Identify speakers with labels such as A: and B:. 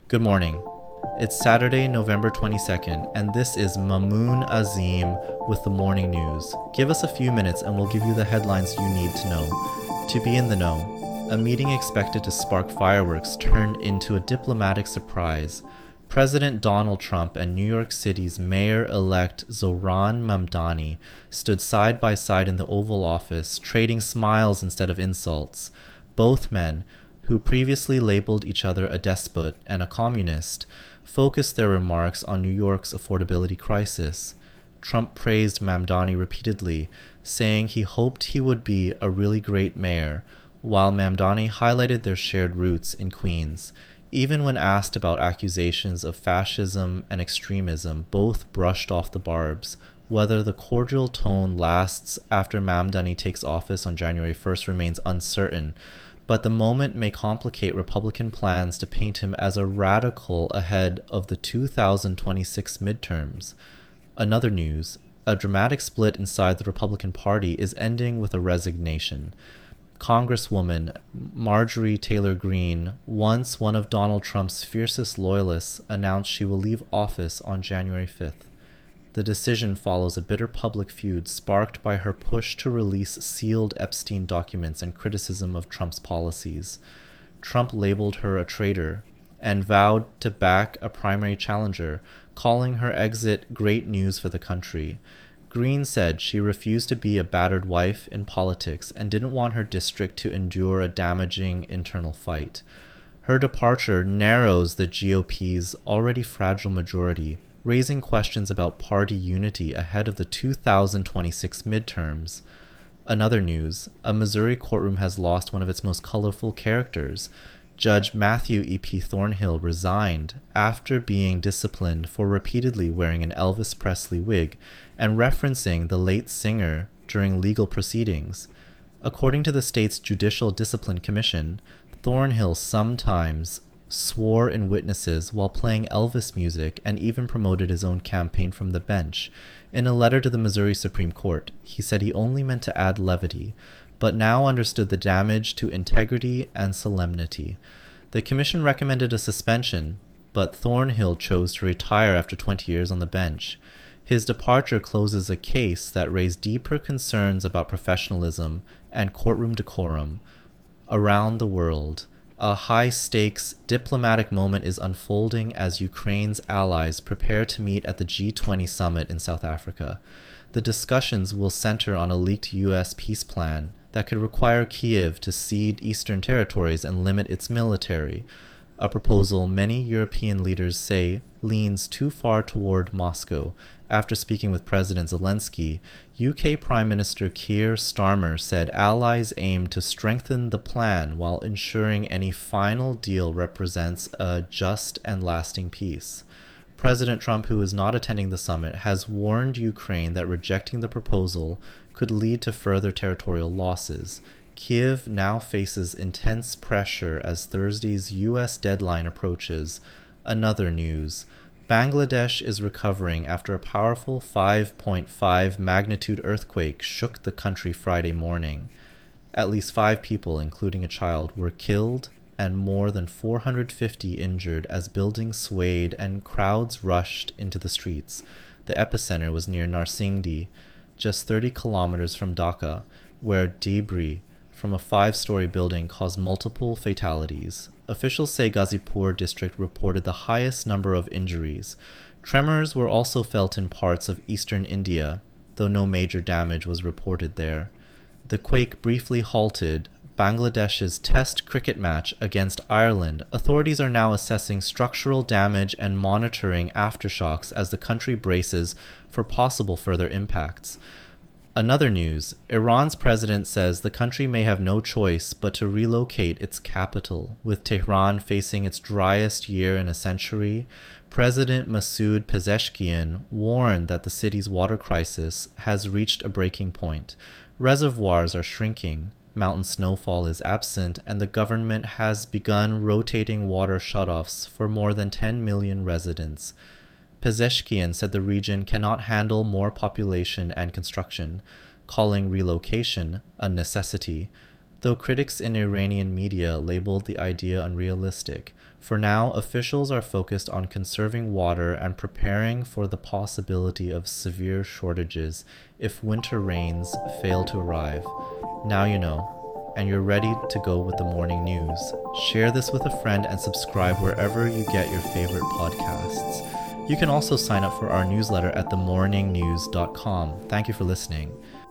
A: Good morning. It's Saturday, November 22nd, and this is Mamoon Azim with the morning news. Give us a few minutes and we'll give you the headlines you need to know. To be in the know, a meeting expected to spark fireworks turned into a diplomatic surprise. President Donald Trump and New York City's mayor-elect Zohran Mamdani stood side by side in the Oval Office, trading smiles instead of insults. Both men, who previously labeled each other a despot and a communist, focused their remarks on New York's affordability crisis. Trump praised Mamdani repeatedly, saying he hoped he would be a really great mayor, while Mamdani highlighted their shared roots in Queens. Even when asked about accusations of fascism and extremism, both brushed off the barbs. Whether the cordial tone lasts after Mamdani takes office on January 1st remains uncertain, but the moment may complicate Republican plans to paint him as a radical ahead of the 2026 midterms. Another news, a dramatic split inside the Republican Party is ending with a resignation. Congresswoman Marjorie Taylor Greene, once one of Donald Trump's fiercest loyalists, announced she will leave office on January 5th. The decision follows a bitter public feud sparked by her push to release sealed Epstein documents and criticism of Trump's policies. Trump labeled her a traitor and vowed to back a primary challenger, calling her exit great news for the country. Greene said she refused to be a battered wife in politics and didn't want her district to endure a damaging internal fight. Her departure narrows the GOP's already fragile majority, raising questions about party unity ahead of the 2026 midterms. Another news, a Missouri courtroom has lost one of its most colorful characters. Judge Matthew E.P. Thornhill resigned after being disciplined for repeatedly wearing an Elvis Presley wig and referencing the late singer during legal proceedings. According to the state's Judicial Discipline Commission, Thornhill sometimes swore in witnesses while playing Elvis music and even promoted his own campaign from the bench. In a letter to the Missouri Supreme Court, he said he only meant to add levity, but now understood the damage to integrity and solemnity. The commission recommended a suspension, but Thornhill chose to retire after 20 years on the bench. His departure closes a case that raised deeper concerns about professionalism and courtroom decorum. Around the world, a high-stakes diplomatic moment is unfolding as Ukraine's allies prepare to meet at the G20 summit in South Africa. The discussions will center on a leaked U.S. peace plan that could require Kyiv to cede eastern territories and limit its military, a proposal many European leaders say leans too far toward Moscow. After speaking with President Zelensky, UK Prime Minister Keir Starmer said allies aim to strengthen the plan while ensuring any final deal represents a just and lasting peace. President Trump, who is not attending the summit, has warned Ukraine that rejecting the proposal could lead to further territorial losses. Kyiv now faces intense pressure as Thursday's U.S. deadline approaches. Another news, Bangladesh is recovering after a powerful 5.5 magnitude earthquake shook the country Friday morning. At least 5 people, including a child, were killed and more than 450 injured as buildings swayed and crowds rushed into the streets. The epicenter was near Narsingdi, just 30 kilometers from Dhaka, where debris from a 5-story building caused multiple fatalities. Officials say Ghazipur district reported the highest number of injuries. Tremors were also felt in parts of eastern India, though no major damage was reported there. The quake briefly halted Bangladesh's Test cricket match against Ireland. Authorities are now assessing structural damage and monitoring aftershocks as the country braces for possible further impacts. Another news, Iran's president says the country may have no choice but to relocate its capital. With Tehran facing its driest year in a century, President Masoud Pezeshkian warned that the city's water crisis has reached a breaking point. Reservoirs are shrinking, mountain snowfall is absent, and the government has begun rotating water shutoffs for more than 10 million residents. Pezeshkian said the region cannot handle more population and construction, calling relocation a necessity. though critics in Iranian media labeled the idea unrealistic. For now, officials are focused on conserving water and preparing for the possibility of severe shortages if winter rains fail to arrive. Now you know, and you're ready to go with the morning news. Share this with a friend and subscribe wherever you get your favorite podcasts. You can also sign up for our newsletter at themorningnews.com. Thank you for listening.